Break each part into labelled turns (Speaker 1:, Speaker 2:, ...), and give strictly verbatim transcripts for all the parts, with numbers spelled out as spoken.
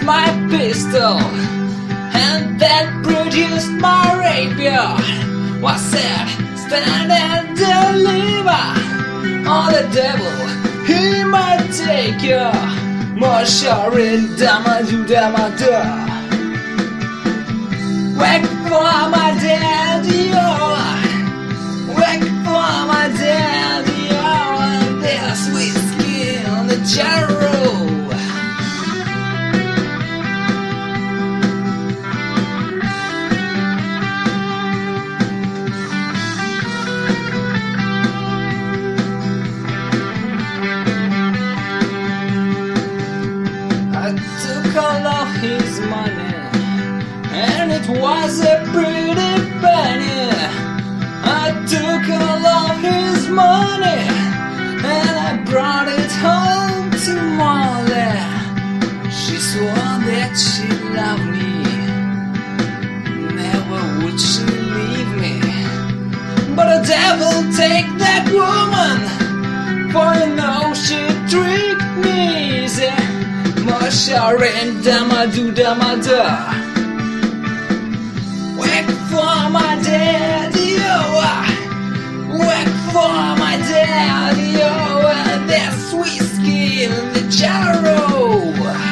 Speaker 1: my pistol, and that produced my rapier. Was said, stand and deliver. Oh, the devil, he might take you. More sure in Damadu Damadu. Wait for my daddy, oh. Wait for my daddy, oh. And there's whiskey on the jarrow. All of his money, and it was a pretty penny. I took all of his money, and I brought it home to Molly. She swore that she loved me, never would she leave me. But the devil take that woman, for you know she tricked me easy. Mashar and Damadu Damada. Wait for my daddy, oh. Wait for my daddy, oh. And there's whiskey in the jarrow.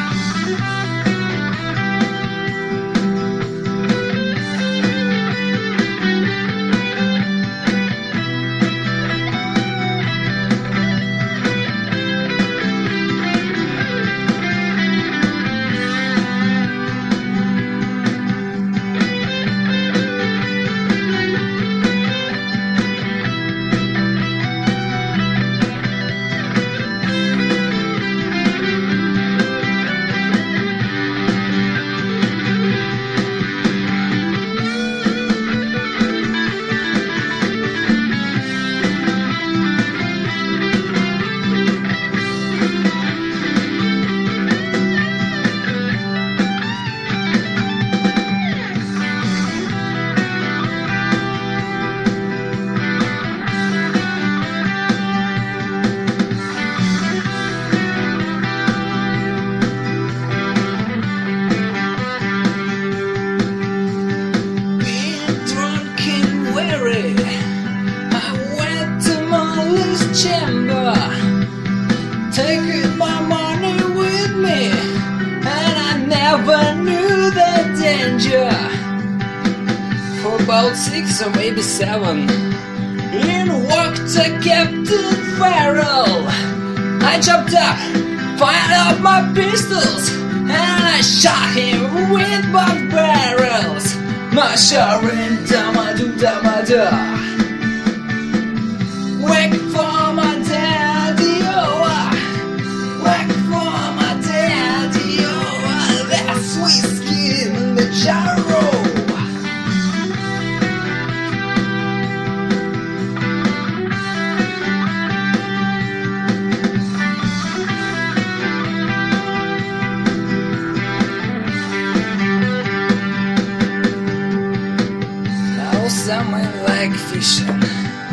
Speaker 1: Chamber, taking my money with me, and I never knew the danger. For about six or maybe seven, in walked a Captain Farrell. I jumped up, fired up my pistols, and I shot him with both barrels. Masharin Damadu Damada. Wait for my daddy, oh. Wait for my daddy, oh. There's whiskey in the jarrow. Now someone like fishing,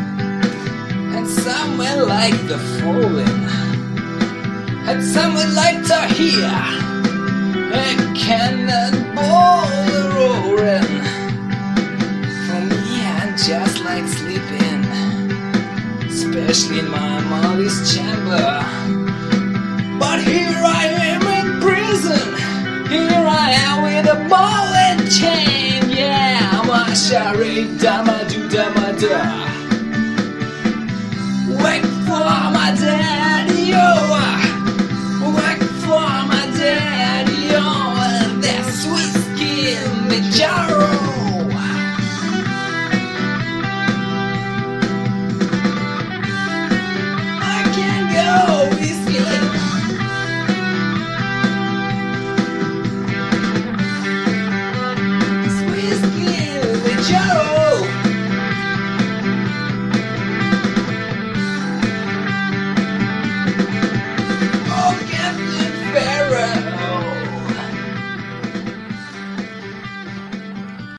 Speaker 1: someone like the falling, and someone like to hear a cannonball roaring. For me, I'm just like sleeping, especially in my mother's chamber. But here I am in prison, here I am with a ball and chain. Yeah, I'm a shari damadu damada. Wait for my day.